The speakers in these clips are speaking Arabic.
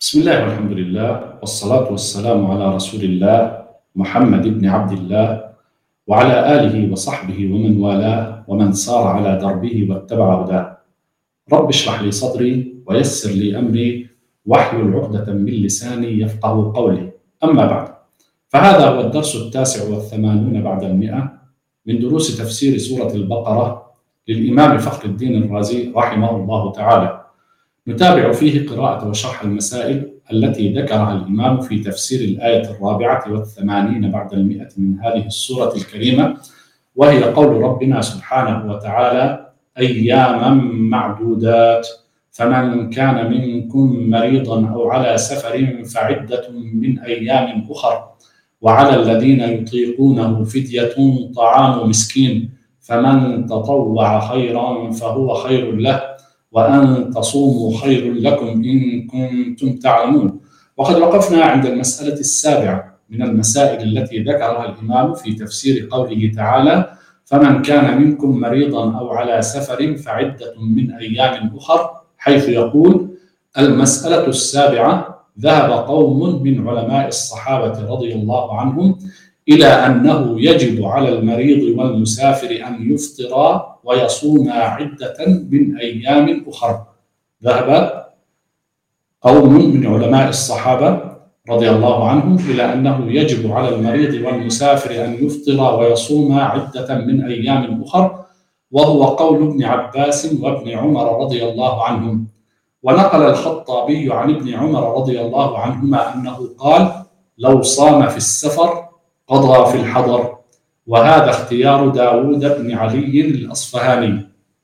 بسم الله والحمد لله والصلاة والسلام على رسول الله محمد بن عبد الله وعلى آله وصحبه ومن والاه ومن سار على دربه واتبع هداه. رب اشرح لي صدري ويسر لي أمري واحلل عقدة من لساني يفقه قولي. أما بعد، فهذا هو الدرس 89 بعد 100 من دروس تفسير سورة البقرة للإمام فخر الدين الرازي رحمه الله تعالى. نتابع فيه قراءة وشرح المسائل التي ذكرها الإمام في تفسير الآية 84 بعد 100 من هذه السورة الكريمة، وهي قول ربنا سبحانه وتعالى: أياما معدودات، فمن كان منكم مريضا أو على سفر فعدة من أيام أخر، وعلى الذين يطيقونه فدية طعام مسكين، فمن تطوع خيرا فهو خير له، وأن تصوموا خير لكم إن كنتم تعلمون. وقد وقفنا عند المسألة السابعة من المسائل التي ذكرها الإمام في تفسير قوله تعالى: فمن كان منكم مريضا أو على سفر فعدة من أيام أخر، حيث يقول: المسألة السابعة: ذهب قوم من علماء الصحابة رضي الله عنهم إلى أنه يجب على المريض والمسافر أن يفطر ويصوم عدة من أيام أخرى. ذهب قوم من علماء الصحابة رضي الله عنهم إلى أنه يجب على المريض والمسافر أن يفطر ويصوم عدة من أيام أخرى، وهو قول ابن عباس وابن عمر رضي الله عنهم. ونقل الخطابي عن ابن عمر رضي الله عنهما أنه قال: لو صام في السفر قضى في الحضر. وهذا اختيار داود بن علي الأصفهاني.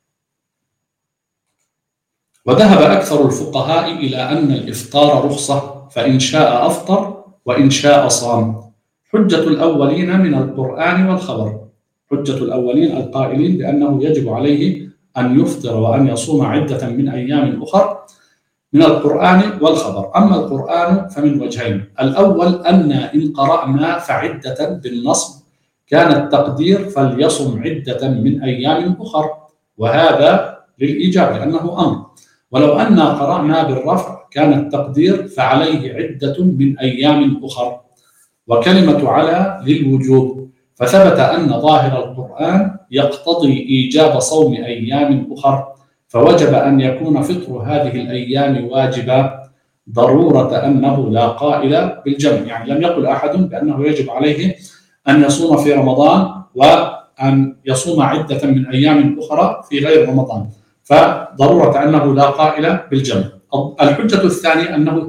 وذهب أكثر الفقهاء إلى أن الإفطار رخصة، فإن شاء أفطر وإن شاء صام. حجة الأولين من القرآن والخبر، حجة الأولين القائلين بأنه يجب عليه أن يفطر وأن يصوم عدة من أيام أخر من القرآن والخبر. أما القرآن فمن وجهين: الأول أن إن قرأنا فعدة بالنصب كان التقدير فليصم عدة من أيام أخر، وهذا للإيجاب لأنه أمر. ولو أن قرأنا بالرفع كان التقدير فعليه عدة من أيام أخر، وكلمة على للوجوب، فثبت أن ظاهر القرآن يقتضي إيجاب صوم أيام أخر، فوجب أن يكون فطر هذه الأيام واجبا، ضرورة أنه لا قائل بالجمع. يعني لم يقل أحد بأنه يجب عليه أن يصوم في رمضان وأن يصوم عدة من أيام أخرى في غير رمضان، فضرورة أنه لا قائل بالجمع. الحجة الثانية أنه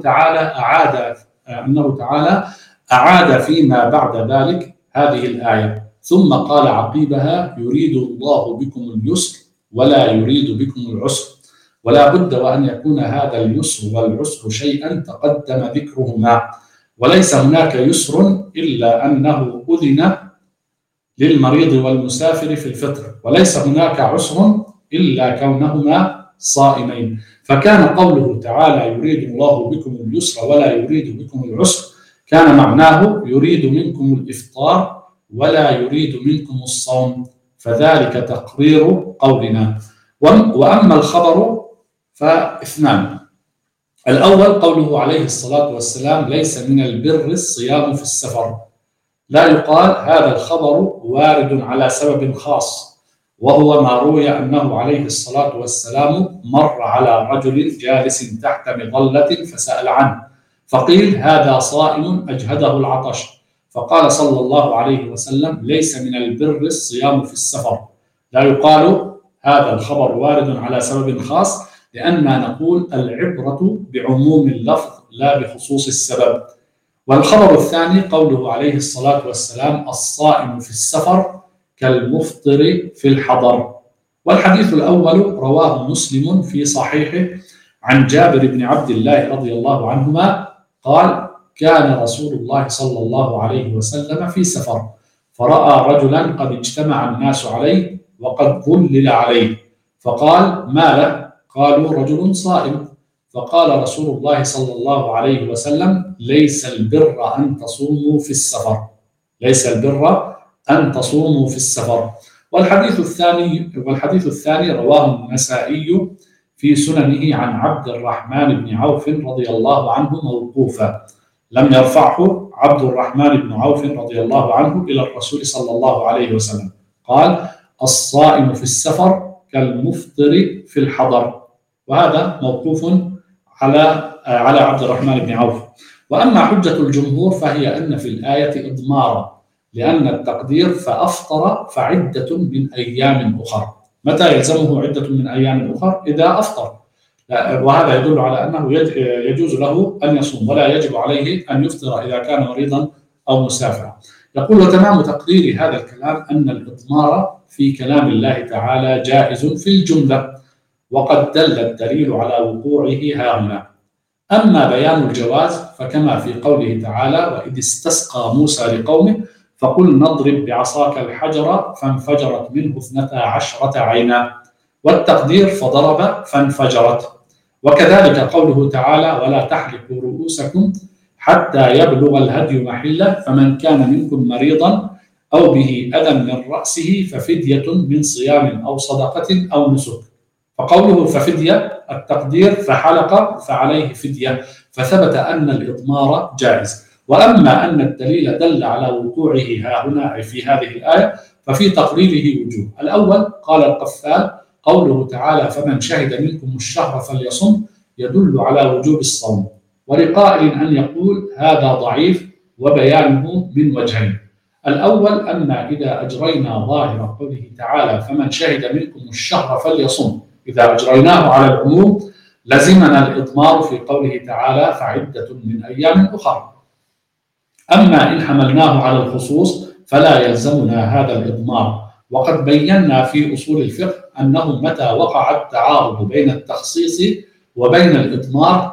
تعالى أعاد فيما بعد ذلك هذه الآية، ثم قال عقيبها: يريد الله بكم اليسر ولا يريد بكم العسر، ولا بد وأن يكون هذا اليسر والعسر شيئا تقدم ذكرهما، وليس هناك يسر إلا أنه أذن للمريض والمسافر في الفطر، وليس هناك عسر إلا كونهما صائمين. فكان قوله تعالى: يريد الله بكم اليسر ولا يريد بكم العسر، كان معناه يريد منكم الإفطار ولا يريد منكم الصوم، فذلك تقرير قولنا. وأما الخبر فاثنان: الأول قوله عليه الصلاة والسلام: ليس من البر الصيام في السفر. لا يقال هذا الخبر وارد على سبب خاص، وهو ما روي أنه عليه الصلاة والسلام مر على رجل جالس تحت مظلة فسأل عنه، فقيل: هذا صائم أجهده العطش، فقال صلى الله عليه وسلم: ليس من البر الصيام في السفر. لا يقال هذا الخبر وارد على سبب خاص، لأننا نقول العبرة بعموم اللفظ لا بخصوص السبب. والخبر الثاني قوله عليه الصلاة والسلام: الصائم في السفر كالمفطر في الحضر. والحديث الأول رواه مسلم في صحيحه عن جابر بن عبد الله رضي الله عنهما قال: كان رسول الله صلى الله عليه وسلم في سفر، فرأى رجلا قد اجتمع الناس عليه وقد ظلل عليه، فقال: ما له؟ قالوا: رجل صائم. فقال رسول الله صلى الله عليه وسلم: ليس البر أن تصوموا في السفر، ليس البر أن تصوموا في السفر. والحديث الثاني رواه النسائي في سننه عن عبد الرحمن بن عوف رضي الله عنه موقوفا، لم يرفعه عبد الرحمن بن عوف رضي الله عنه إلى الرسول صلى الله عليه وسلم، قال: الصائم في السفر كالمفطر في الحضر. وهذا موقوف على عبد الرحمن بن عوف. وأما حجة الجمهور فهي أن في الآية إضمارا، لأن التقدير فأفطر فعدة من أيام أخر. متى يلزمه عدة من أيام أخر؟ إذا أفطر، وهذا يدل على أنه يجوز له أن يصوم ولا يجب عليه أن يفطر إذا كان مريضا أو مسافرا. يقول: وتمام تقدير هذا الكلام أن الإضمار في كلام الله تعالى جائز في الجملة، وقد دل الدليل على وقوعه هاهنا. أما بيان الجواز فكما في قوله تعالى: وإذ استسقى موسى لقومه فقل نضرب بعصاك الحجر فانفجرت منه 12 عينا، والتقدير فضرب فانفجرت. وكذلك قوله تعالى: ولا تحلقوا رؤوسكم حتى يبلغ الهدي محله فمن كان منكم مريضا أو به أذى من رأسه ففدية من صيام أو صدقة أو نسك. فقوله ففدية التقدير فحلق فعليه فدية، فثبت أن الإضمار جائز. وأما أن الدليل دل على وقوعه هاهنا في هذه الآية ففي تقريره وجوه. الأول قال القفال: قوله تعالى فمن شهد منكم الشهر فليصم يدل على وجوب الصوم. ولقائل أن يقول هذا ضعيف، وبيانه من وجهين: الأول أن إذا أجرينا ظاهر قوله تعالى فمن شهد منكم الشهر فليصم، إذا أجريناه على العموم لزمنا الإضمار في قوله تعالى فعدة من أيام أخرى. أما إن حملناه على الخصوص فلا يلزمنا هذا الإضمار. وقد بينا في أصول الفقه أنه متى وقع التعارض بين التخصيص وبين الإضمار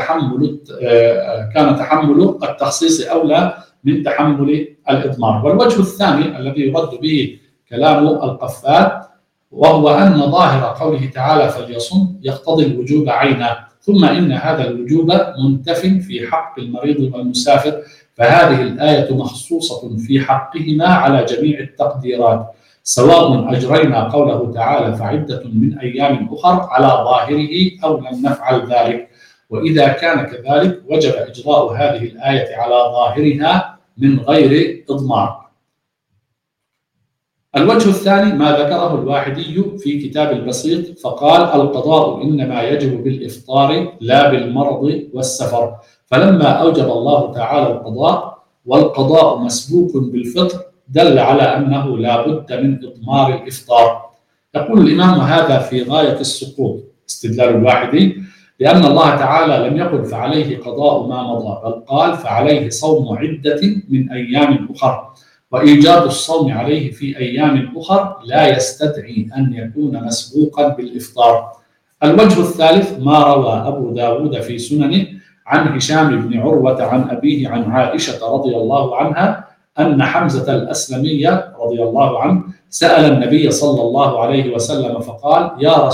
كان تحمل التخصيص أولى من تحمل الإضمار. والوجه الثاني الذي يرد به كلام القفال وهو أن ظاهر قوله تعالى فليصم يقتضي الوجوب عينا، ثم إن هذا الوجوب منتف في حق المريض والمسافر، فهذه الآية مخصوصة في حقهما على جميع التقديرات، سواء أجرينا قوله تعالى فعدة من أيام أخر على ظاهره أو لم نفعل ذلك. وإذا كان كذلك وجب إجراء هذه الآية على ظاهرها من غير إضمار. الوجه الثاني ما ذكره الواحدي في كتاب البسيط، فقال: القضاء إنما يجب بالإفطار لا بالمرض والسفر، فلما أوجب الله تعالى القضاء والقضاء مسبوق بالفطر دل على أنه لا بد من إضمار الإفطار. يقول الإمام: هذا في غاية السقوط استدلال الواحدي، لأن الله تعالى لم يقل فعليه قضاء ما مضى، بل قال فعليه صوم عدة من أيام أخر، وإيجاب الصوم عليه في أيام أخر لا يستدعي أن يكون مسبوقا بالإفطار. الوجه الثالث ما روى أبو داود في سننه عن هشام بن عروة عن أبيه عن عائشة رضي الله عنها أن حمزة الأسلمي رضي الله عنه سأل النبي صلى الله عليه وسلم فقال: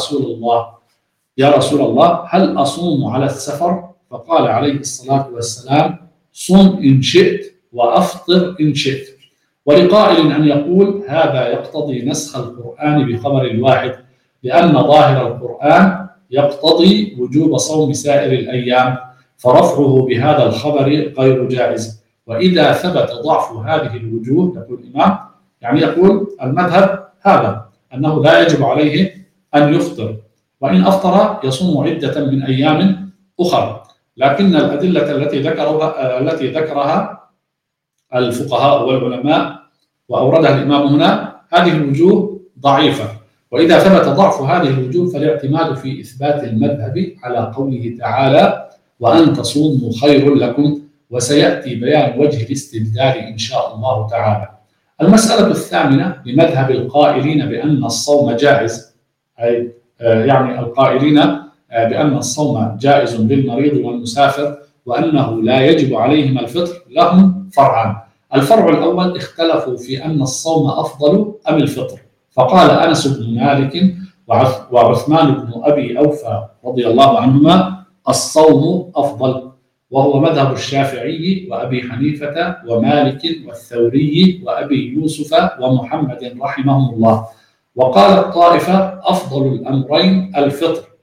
يا رسول الله هل أصوم على السفر؟ فقال عليه الصلاة والسلام: صم إن شئت وأفطر إن شئت. ولقائل أن يقول هذا يقتضي نسخ القرآن بخبر الواحد، لأن ظاهر القرآن يقتضي وجوب صوم سائر الأيام، فرفعه بهذا الخبر غير جائز. وإذا ثبت ضعف هذه الوجوه، يقول الإمام يعني يقول المذهب هذا أنه لا يجب عليه أن يفطر، وإن أفطر يصوم عدة من أيام أخرى. لكن الأدلة التي ذكرها الفقهاء والعلماء وأوردها الإمام هنا هذه الوجوه ضعيفة، وإذا ثبت ضعف هذه الوجوه فالاعتماد في إثبات المذهب على قوله تعالى: وأن تصوموا خير لكم، وسيأتي بيان وجه الاستدلال إن شاء الله تعالى. المسألة الثامنة لمذهب القائلين بأن الصوم جائز، أي يعني القائلين بأن الصوم جائز للمريض والمسافر وأنه لا يجب عليهما الفطر، لهم فرعان. الفرع الأول اختلفوا في أن الصوم أفضل أم الفطر، فقال أنس بن مالك وعثمان بن أبي أوفى رضي الله عنهما: الصوم أفضل، وهو مذهب الشافعي وأبي حنيفة ومالك والثوري وأبي يوسف ومحمد رحمهم الله. وقال الطائفة: أفضل الأمرين الفطر،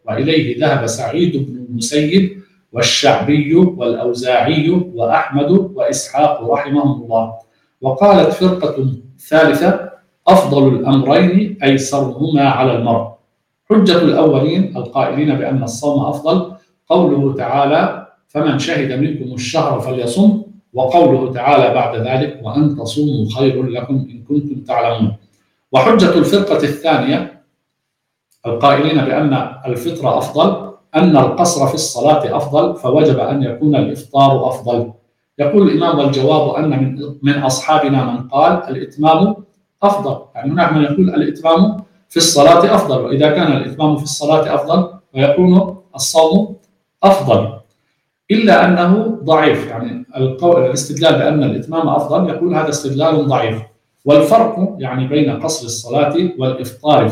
وإليه ذهب سعيد بن المسيب والشعبي والأوزاعي وأحمد وإسحاق رحمهم الله. وقالت فرقة ثالثة: أفضل الأمرين أيسرهما على المرء. حجة الأولين القائلين بأن الصوم أفضل قوله تعالى: فمن شهد منكم الشهر فليصم، وقوله تعالى بعد ذلك: وأن تصوموا خير لكم إن كنتم تعلمون. وحجة الفرقة الثانية القائلين بأن الفطر أفضل أن القصر في الصلاة أفضل، فوجب أن يكون الإفطار أفضل. يقول الإمام: والجواب أن من أصحابنا من قال الإتمام أفضل. يعني هناك من يقول الإتمام في الصلاة أفضل، وإذا كان الإتمام في الصلاة أفضل فيكون الصوم أفضل، إلا أنه ضعيف. يعني الاستدلال بأن الإتمام أفضل يقول هذا استدلال ضعيف. والفرق يعني بين قصر الصلاة والإفطار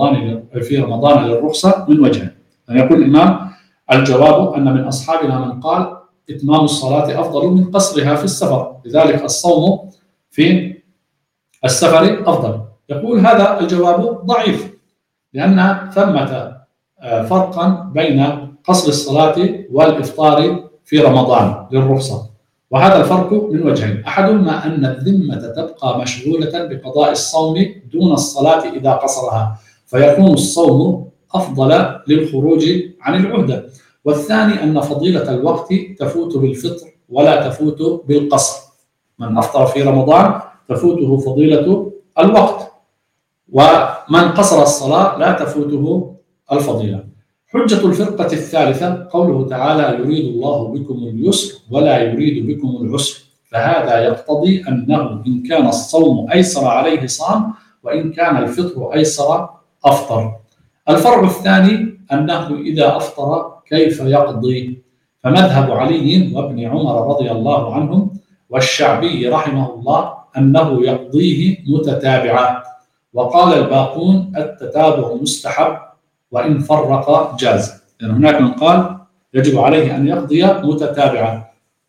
في رمضان للرخصة من وجهين. يعني يقول الإمام: الجواب أن من أصحابنا من قال إتمام الصلاة أفضل من قصرها في السفر، لذلك الصوم في السفر أفضل. يقول هذا الجواب ضعيف، لأن ثمة فرقا بين قصر الصلاة والإفطار في رمضان للرخصة، وهذا الفرق من وجهين: أحدهما أن الذمة تبقى مشغولة بقضاء الصوم دون الصلاة إذا قصرها، فيكون الصوم أفضل للخروج عن العهدة. والثاني أن فضيلة الوقت تفوت بالفطر ولا تفوت بالقصر. من أفطر في رمضان تفوته فضيلة الوقت، ومن قصر الصلاة لا تفوته الفضيلة. حجة الفرقة الثالثة قوله تعالى: يريد الله بكم اليسر ولا يريد بكم العسر، فهذا يقتضي أنه إن كان الصوم أيسر عليه صام، وإن كان الفطر أيسر أفطر. الفرع الثاني أنه إذا أفطر كيف يقضي، فمذهب علي وابن عمر رضي الله عنهم والشعبي رحمه الله أنه يقضيه متتابعا، وقال الباقون التتابع مستحب وإن فرق جاز. يعني هناك من قال يجب عليه أن يقضي متتابعا،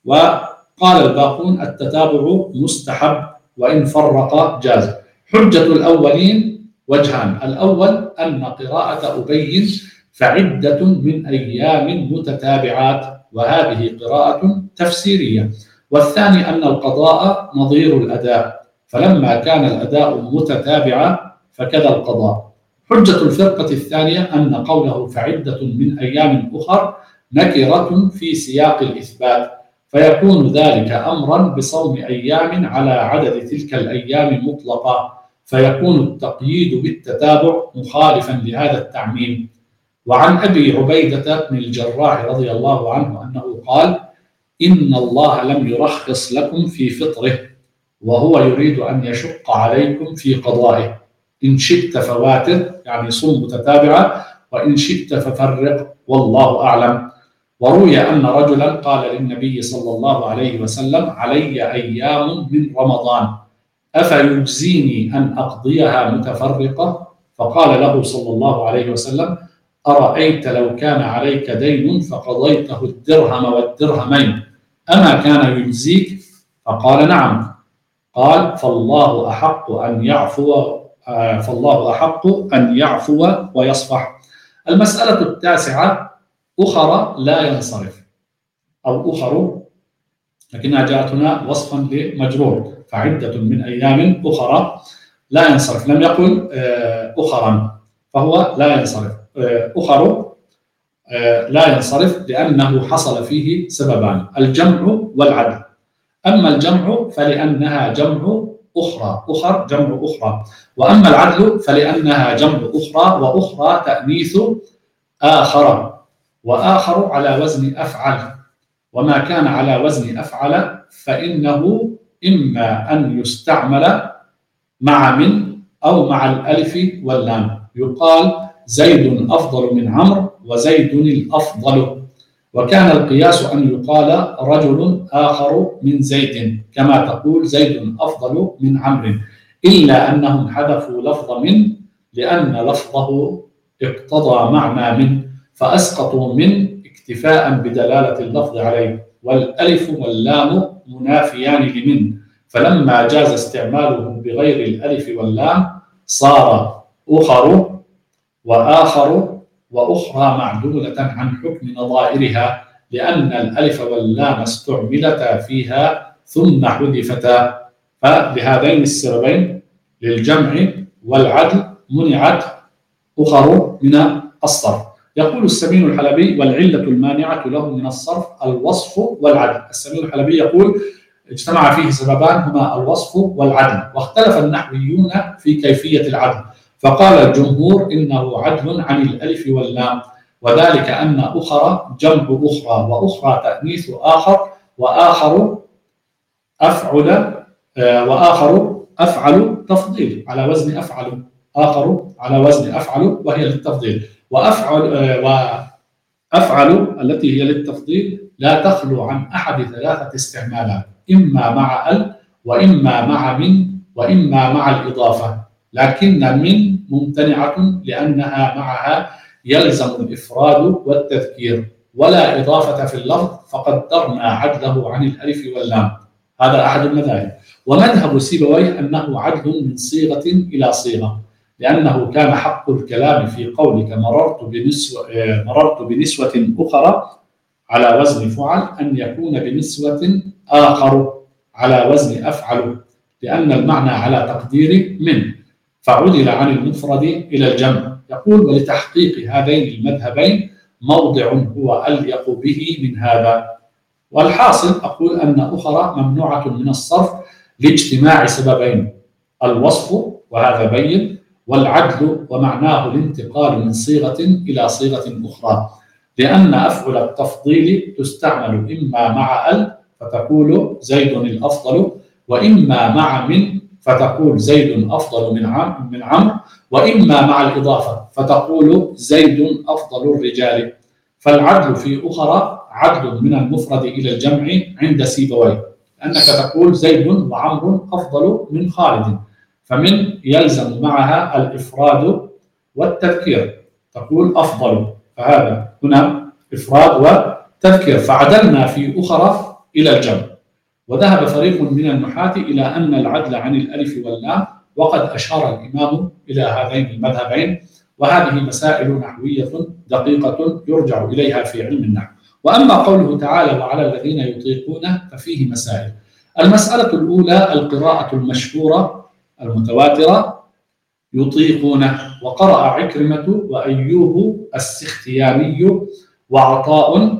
وقال الباقون التتابع مستحب وإن فرق جاز. حجة الأولين وجهان: الأول أن قراءة أبي فعدة من أيام متتابعات، وهذه قراءة تفسيرية. والثاني أن القضاء نظير الأداء، فلما كان الأداء متتابعا فكذا القضاء. حجة الفرقة الثانية أن قوله فعدة من أيام أخر نكرة في سياق الإثبات، فيكون ذلك أمرا بصوم أيام على عدد تلك الأيام مطلقا، فيكون التقييد بالتتابع مخالفا لهذا التعميم. وعن أبي عبيدة بن الجراح رضي الله عنه أنه قال: إن الله لم يرخص لكم في فطره، وهو يريد أن يشق عليكم في قضائه. إن شئت فواتر، يعني صم متتابعة، وإن شئت ففرق، والله أعلم. وروي أن رجلا قال للنبي صلى الله عليه وسلم: علي أيام من رمضان أفيجزيني أن أقضيها متفرقة؟ فقال له صلى الله عليه وسلم: أرأيت لو كان عليك دين فقضيته الدرهم والدرهمين أما كان يجزيك؟ فقال: نعم. قال: فالله أحق أن يعفو ويصفح. المسألة التاسعة: أخر لا ينصرف، أو أخر، لكنها جاءت هنا وصفا لمجرور، فعدة من أيام أخرى لا ينصرف، لم يقل أخرا، فهو لا ينصرف. أخر لا ينصرف لأنه حصل فيه سببان: الجمع والعدل. أما الجمع فلأنها جمع أخرى، أخر جمع أخرى، وأما العدل فلأنها جمع أخرى، وأخرى تأنيث آخر، وآخر على وزن أفعل، وما كان على وزن أفعل فإنه إما أن يستعمل مع من أو مع الألف واللام. يقال: زيد أفضل من عمرو، وزيد الأفضل. وكان القياس أن يقال رجل آخر من زيد، كما تقول زيد أفضل من عمرو، إلا أنهم حذفوا لفظ من لأن لفظه اقتضى معنى من، فأسقطوا من اكتفاء بدلالة اللفظ عليه، والألف واللام منافيان لمن، فلما جاز استعمالهم بغير الألف واللام صار أخر وآخر وأخرى معدولة عن حكم نظائرها، لأن الألف واللام استعملتا فيها ثم حذفتا. فلهذين السببين للجمع والعدل منعت أخر من الصرف. يقول السمين الحلبي: والعلة المانعة له من الصرف الوصف والعدل. السمين الحلبي يقول: اجتمع فيه سببان هما الوصف والعدل، واختلف النحويون في كيفية العدل، فقال الجمهور إنه عدل عن الألف واللام، وذلك أن أخرى جمع أخرى، وأخرى تأنيث آخر، وآخر أفعل تفضيل على وزن أفعل، آخر على وزن أفعل وهي للتفضيل، وأفعل التي هي للتفضيل لا تخلو عن أحد ثلاثة استعمالات: إما مع ال، وإما مع من، وإما مع الإضافة، لكن من ممتنعة لأنها معها يلزم الإفراد والتذكير، ولا إضافة في اللفظ، فقدرنا عدله عن الألف واللام. هذا أحد المذاهب. ومذهب سيبويه أنه عدل من صيغة إلى صيغة، لأنه كان حق الكلام في قولك مررت بنسوة أخرى على وزن فعل أن يكون بنسوة آخر على وزن أفعل، لأن المعنى على تقدير من، فعدل عن المفرد إلى الجمع. يقول: ولتحقيق هذين المذهبين موضع هو أليق به من هذا. والحاصل أقول أن أخرى ممنوعة من الصرف لاجتماع سببين: الوصف وهذا بين، والعدل ومعناه الانتقال من صيغة إلى صيغة أخرى، لأن أفعل التفضيل تستعمل إما مع ال فتقول زيد الأفضل، وإما مع من فتقول زيد أفضل من عمرو، وإما مع الإضافة فتقول زيد أفضل الرجال. فالعدل في أخرى عدل من المفرد إلى الجمع عند سيبويه، لأنك تقول زيد وعمرو أفضل من خالد، فمن يلزم معها الإفراد والتذكير، تقول أفضل، فهذا هنا إفراد وتذكير، فعدلنا في أخرى إلى الجمع. وذهب فريق من النحاة إلى أن العدل عن الألف واللام، وقد أشار الإمام إلى هذين المذهبين، وهذه مسائل نحوية دقيقة يرجع إليها في علم النحو. وأما قوله تعالى: وعلى الذين يطيقونه، ففيه مسائل. المسألة الأولى: القراءة المشهورة المتواترة يطيقونه، وقرأ عكرمة وأيوب السختياني وعطاء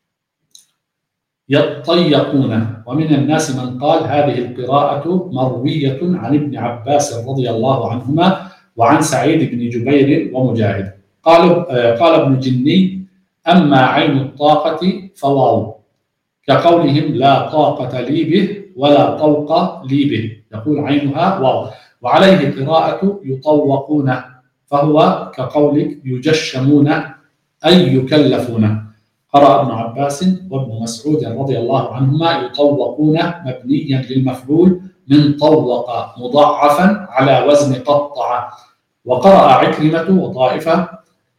يطيقونه. ومن الناس من قال هذه القراءة مروية عن ابن عباس رضي الله عنهما وعن سعيد بن جبير ومجاهد. قال ابن جني: أما عين الطاقة فواو، كقولهم لا طاقة لي به ولا طوق لي به، يقول عينها واو. وعليه قراءة يطوقون، فهو كقولك يجشمون أي يكلفون. قرأ ابن عباس وابن مسعود رضي الله عنهما يطوقون مبنيا للمفعول من طوق مضاعفا على وزن قطع. وقرأ عكرمة وطائفة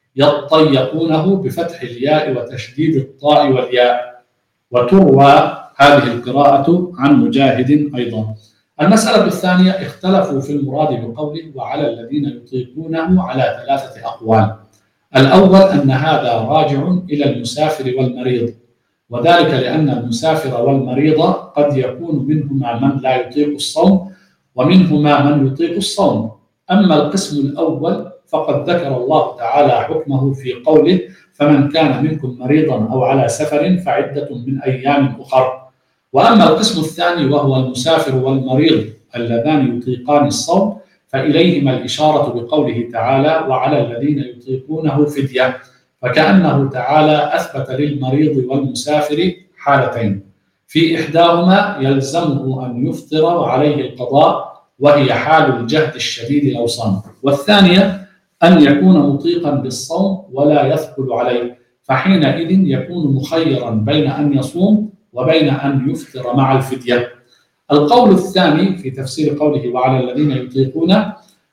يطيقونه بفتح الياء وتشديد الطاء والياء. وتروى هذه القراءة عن مجاهد أيضا. المسألة الثانية: اختلفوا في المراد بقوله وعلى الذين يطيقونه على ثلاثة أقوال. الأول أن هذا راجع إلى المسافر والمريض، وذلك لأن المسافر والمريض قد يكون منهما من لا يطيق الصوم ومنهما من يطيق الصوم. أما القسم الأول فقد ذكر الله تعالى حكمه في قوله: فمن كان منكم مريضا أو على سفر فعدة من أيام أخر. وأما القسم الثاني وهو المسافر والمريض اللذان يطيقان الصوم، فإليهما الإشارة بقوله تعالى: وعلى الذين يطيقونه فدية، فكأنه تعالى أثبت للمريض والمسافر حالتين: في إحداهما يلزمه أن يفطر وعليه القضاء، وهي حال الجهد الشديد لو صام، والثانية أن يكون مطيقا بالصوم ولا يثقل عليه، فحينئذ يكون مخيرا بين أن يصوم وبين أن يفطر مع الفدية. القول الثاني في تفسير قوله وعلى الذين يطيقونه،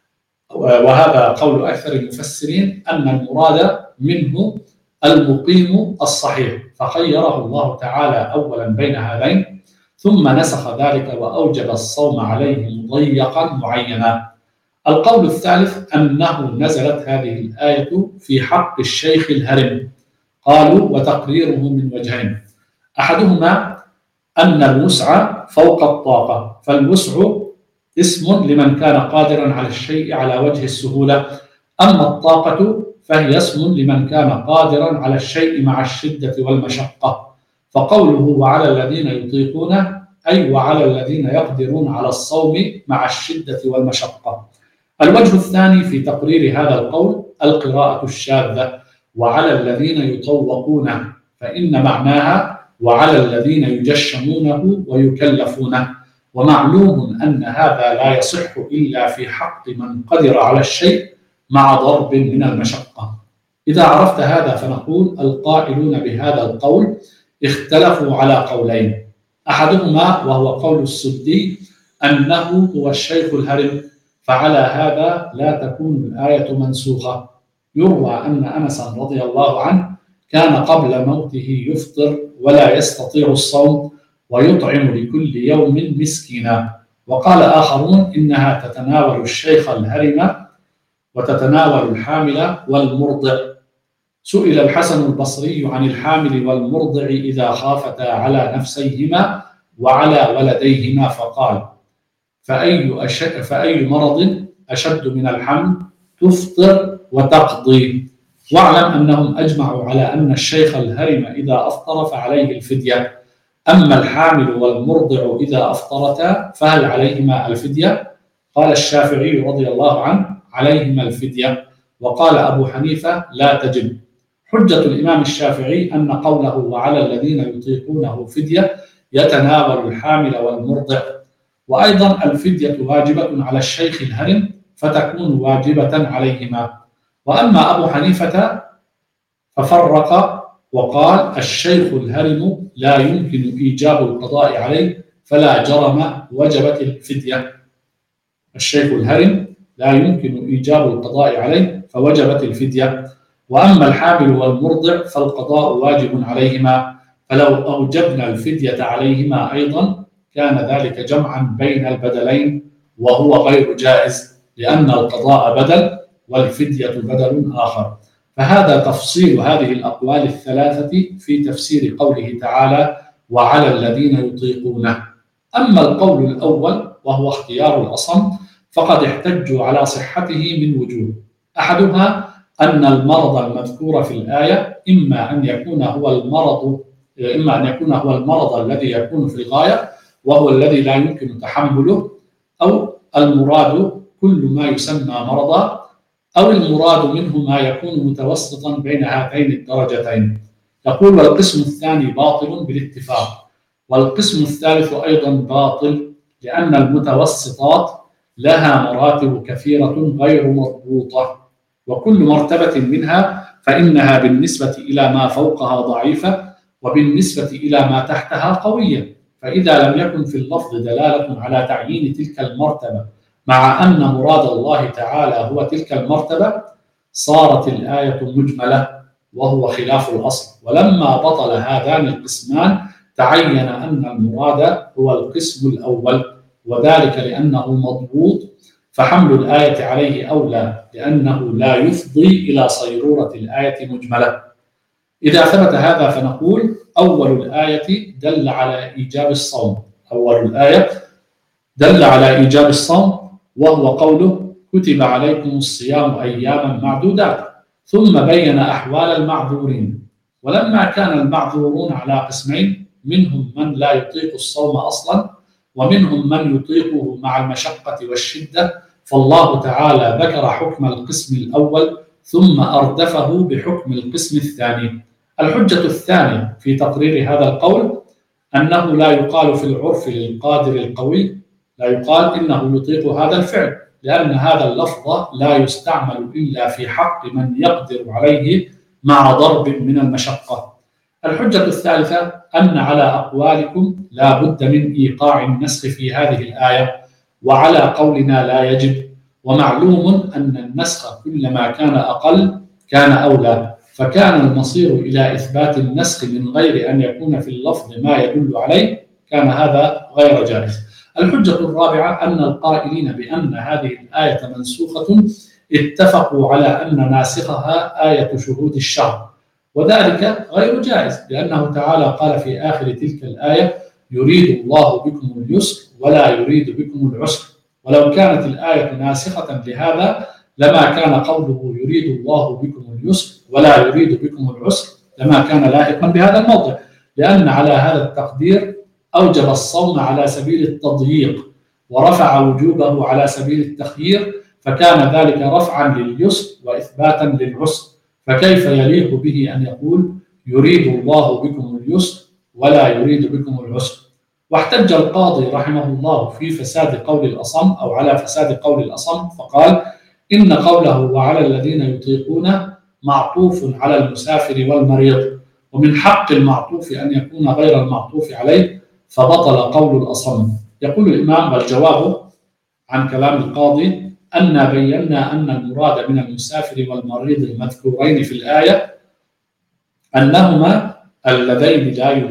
وهذا قول أكثر المفسرين، أن المراد منه المقيم الصحيح، فخيره الله تعالى أولا بين هذين، ثم نسخ ذلك وأوجب الصوم عليه مضيقا معينا. القول الثالث أنه نزلت هذه الآية في حق الشيخ الهرم. قالوا وتقريره من وجهين: أحدهما أن الوسع فوق الطاقة، فالوسع اسم لمن كان قادرا على الشيء على وجه السهولة، أما الطاقة فهي اسم لمن كان قادرا على الشيء مع الشدة والمشقة. فقوله وعلى الذين يطيقونه أي وعلى الذين يقدرون على الصوم مع الشدة والمشقة. الوجه الثاني في تقرير هذا القول القراءة الشاذة وعلى الذين يطوقونه، فإن معناها وعلى الذين يجشمونه ويكلفونه، ومعلوم أن هذا لا يصح إلا في حق من قدر على الشيء مع ضرب من المشقة. إذا عرفت هذا فنقول القائلون بهذا القول اختلفوا على قولين: أحدهما وهو قول السدي أنه هو الشيخ الهرم، فعلى هذا لا تكون الآية منسوخة. يروى أن أنس رضي الله عنه كان قبل موته يفطر ولا يستطيع الصوم ويطعم لكل يوم مسكينا. وقال آخرون إنها تتناول الشيخ الهرم وتتناول الحامل والمرضع. سئل الحسن البصري عن الحامل والمرضع إذا خافتا على نفسيهما وعلى ولديهما فقال: فأي مرض أشد من الحمل؟ تفطر وتقضي. واعلم أنهم أجمعوا على أن الشيخ الهرم إذا أفطر فعليه الفدية، أما الحامل والمرضع إذا أفطرتا فهل عليهما الفدية؟ قال الشافعي رضي الله عنه: عليهما الفدية. وقال أبو حنيفة: لا تجب. حجة الإمام الشافعي أن قوله وعلى الذين يطيقونه فدية يتناول الحامل والمرضع، وأيضا الفدية واجبة على الشيخ الهرم فتكون واجبة عليهما. وأما أبو حنيفة ففرق وقال الشيخ الهرم لا يمكن إيجاب القضاء عليه فلا جرم وجبت الفدية. الشيخ الهرم لا يمكن إيجاب القضاء عليه فوجبت الفدية. وأما الحامل والمرضع فالقضاء واجب عليهما، فلو أوجبنا الفدية عليهما أيضا كان ذلك جمعا بين البدلين، وهو غير جائز، لأن القضاء بدل والفدية بدل آخر. فهذا تفصيل هذه الأقوال الثلاثة في تفسير قوله تعالى وعلى الذين يطيقونه. أما القول الأول وهو اختيار الأصم فقد احتجوا على صحته من وجوه: أحدها أن المرض المذكور في الآية إما أن يكون هو المرض الذي يكون في الغاية وهو الذي لا يمكن تحمله، أو المراد كل ما يسمى مرضا، أو المراد منه ما يكون متوسطا بين هاتين الدرجتين. يقول والقسم الثاني باطل بالاتفاق، والقسم الثالث أيضا باطل، لأن المتوسطات لها مراتب كثيرة غير مضبوطة، وكل مرتبة منها فإنها بالنسبة إلى ما فوقها ضعيفة، وبالنسبة إلى ما تحتها قوية. فإذا لم يكن في اللفظ دلالة على تعيين تلك المرتبة مع أن مراد الله تعالى هو تلك المرتبة صارت الآية مجملة، وهو خلاف الأصل. ولما بطل هذان القسمان تعين أن المراد هو القسم الأول، وذلك لأنه مضبوط، فحمل الآية عليه أولى، لأنه لا يفضي إلى صيرورة الآية مجملة. إذا ثبت هذا فنقول أول الآية دل على إيجاب الصوم. أول الآية دل على إيجاب الصوم، وهو قوله كتب عليكم الصيام أياما معدودات، ثم بين أحوال المعذورين. ولما كان المعذورون على قسمين، منهم من لا يطيق الصوم أصلا، ومنهم من يطيقه مع المشقة والشدة، فالله تعالى ذكر حكم القسم الأول ثم أردفه بحكم القسم الثاني. الحجة الثانية في تقرير هذا القول أنه لا يقال في العرف للقادر القوي، لا يقال إنه يطيق هذا الفعل، لأن هذا اللفظ لا يستعمل إلا في حق من يقدر عليه مع ضرب من المشقة. الحجة الثالثة أن على أقوالكم لا بد من إيقاع النسخ في هذه الآية، وعلى قولنا لا يجب. ومعلوم أن النسخ كلما كان أقل كان أولى، فكان المصير إلى إثبات النسخ من غير أن يكون في اللفظ ما يدل عليه، كان هذا غير جائز. الحجة الرابعة أن القائلين بأن هذه الآية منسوخة اتفقوا على أن ناسخها آية شهود الشهر، وذلك غير جائز، لأنه تعالى قال في آخر تلك الآية: يريد الله بكم اليسر ولا يريد بكم العسر. ولو كانت الآية ناسخة لهذا لما كان قوله يريد الله بكم اليسر ولا يريد بكم العسر لما كان لائقا بهذا الموضع، لأن على هذا التقدير أوجب الصوم على سبيل التضييق ورفع وجوبه على سبيل التخيير، فكان ذلك رفعا لليسر وإثباتا للعسر، فكيف يليق به أن يقول يريد الله بكم اليسر ولا يريد بكم العسر؟ واحتج القاضي رحمه الله في فساد قول الأصم أو على فساد قول الأصم فقال: إن قوله وعلى الذين يطيقونه معطوف على المسافر والمريض، ومن حق المعطوف أن يكون غير المعطوف عليه، فبطل قول الأصم. يقول الإمام: والجواب عن كلام القاضي أن بينا أن المراد من المسافر والمريض المذكورين في الآية أنهما اللذان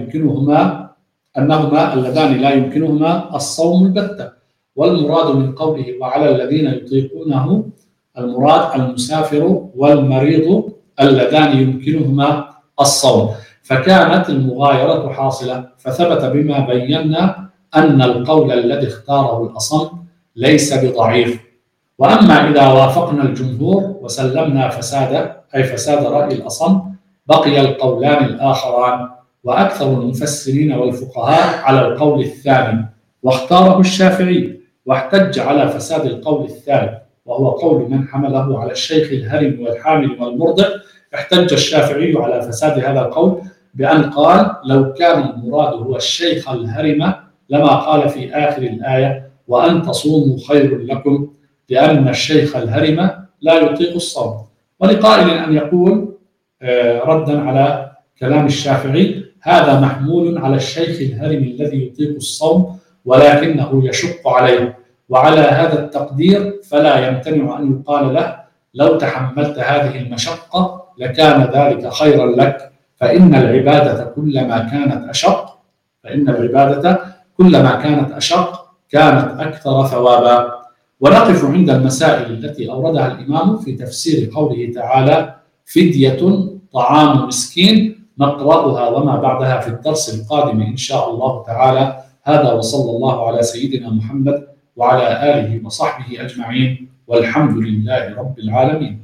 لا يمكنهما الصوم البتة، والمراد من قوله وعلى الذين يطيقونه المراد المسافر والمريض اللذان يمكنهما الصوم، فكانت المغايرة حاصلة، فثبت بما بينا أن القول الذي اختاره الأصم ليس بضعيف. وأما إذا وافقنا الجمهور وسلمنا فساد رأي الأصم، بقي القولان الآخران، وأكثر المفسرين والفقهاء على القول الثاني، واختاره الشافعي، واحتج على فساد القول الثالث وهو قول من حمله على الشيخ الهرم والحامل والمرضع. احتج الشافعي على فساد هذا القول بأن قال: لو كان المراد هو الشيخ الهرم لما قال في آخر الآية وأن تصوموا خير لكم، لأن الشيخ الهرم لا يطيق الصوم. ولقائل أن يقول ردا على كلام الشافعي: هذا محمول على الشيخ الهرم الذي يطيق الصوم ولكنه يشق عليه، وعلى هذا التقدير فلا يمتنع أن يقال له: لو تحملت هذه المشقة لكان ذلك خيرا لك، فإن العبادة كلما كانت أشق كانت أكثر ثوابا. ونقف عند المسائل التي أوردها الإمام في تفسير قوله تعالى: فدية طعام مسكين، نقرأها وما بعدها في الدرس القادم إن شاء الله تعالى. هذا وصلى الله على سيدنا محمد وعلى آله وصحبه أجمعين، والحمد لله رب العالمين.